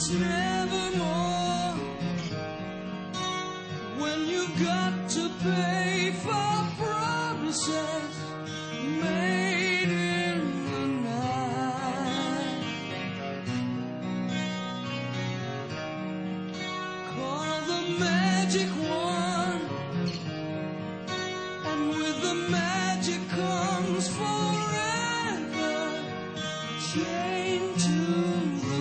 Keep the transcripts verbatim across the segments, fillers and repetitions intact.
it's never more. When you got to pay for promises made in the night. Call the magic wand, and with the magic comes forever, chained to the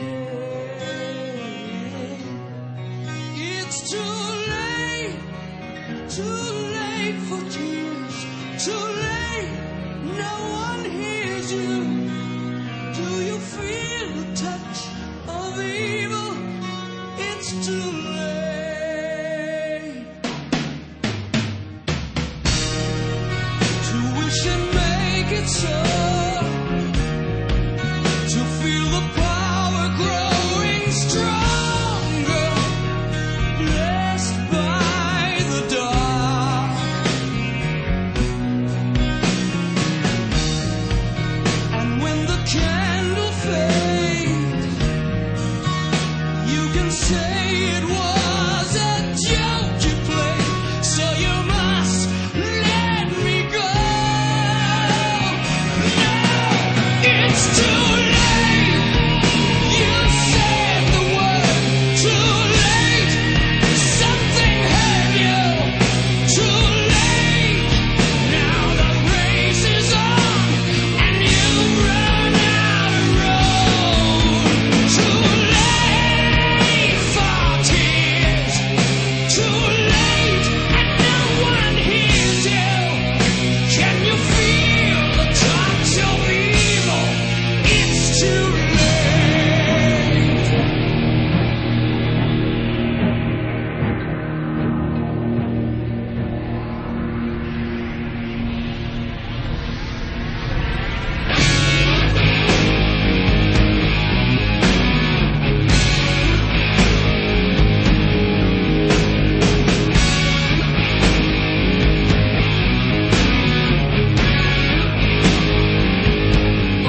flame. It's too late, too late for tears, too late, no one hears you. Do you feel the touch of evil? It's too late to wish and make it so, to feel the power growing stronger, blessed by the dark. And when the candle fades, you can say it was a joke you played, so you must let me go. No, it's too late. You said the word, too late. Something hurt you, too late. Now the race is on, and you've run out of road. Too late for tears, too late, and no one hears you. Can you feel the touch of evil? It's too late. Oh,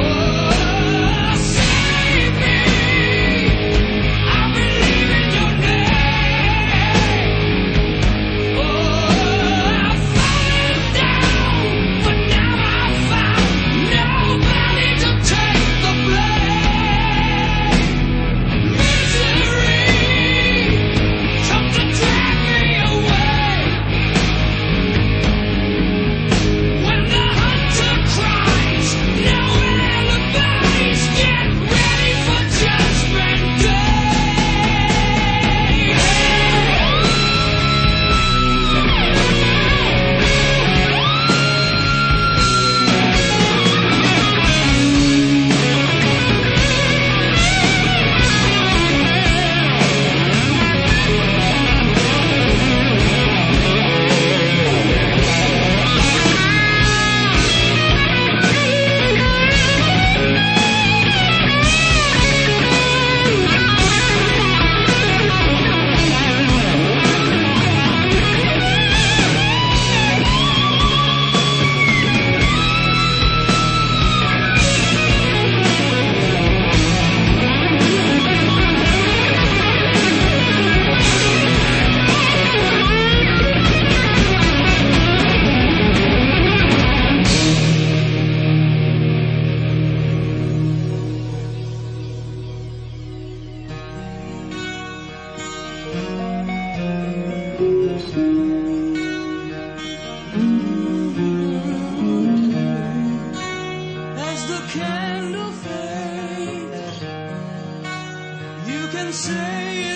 save me. I believe in your name. Oh, I've fallen down, but now I've found nobody to take the blame. Misery, come to drag me away. When the hunter cries, no alibis, get ready for Judgment Day. As the candle fades, you can say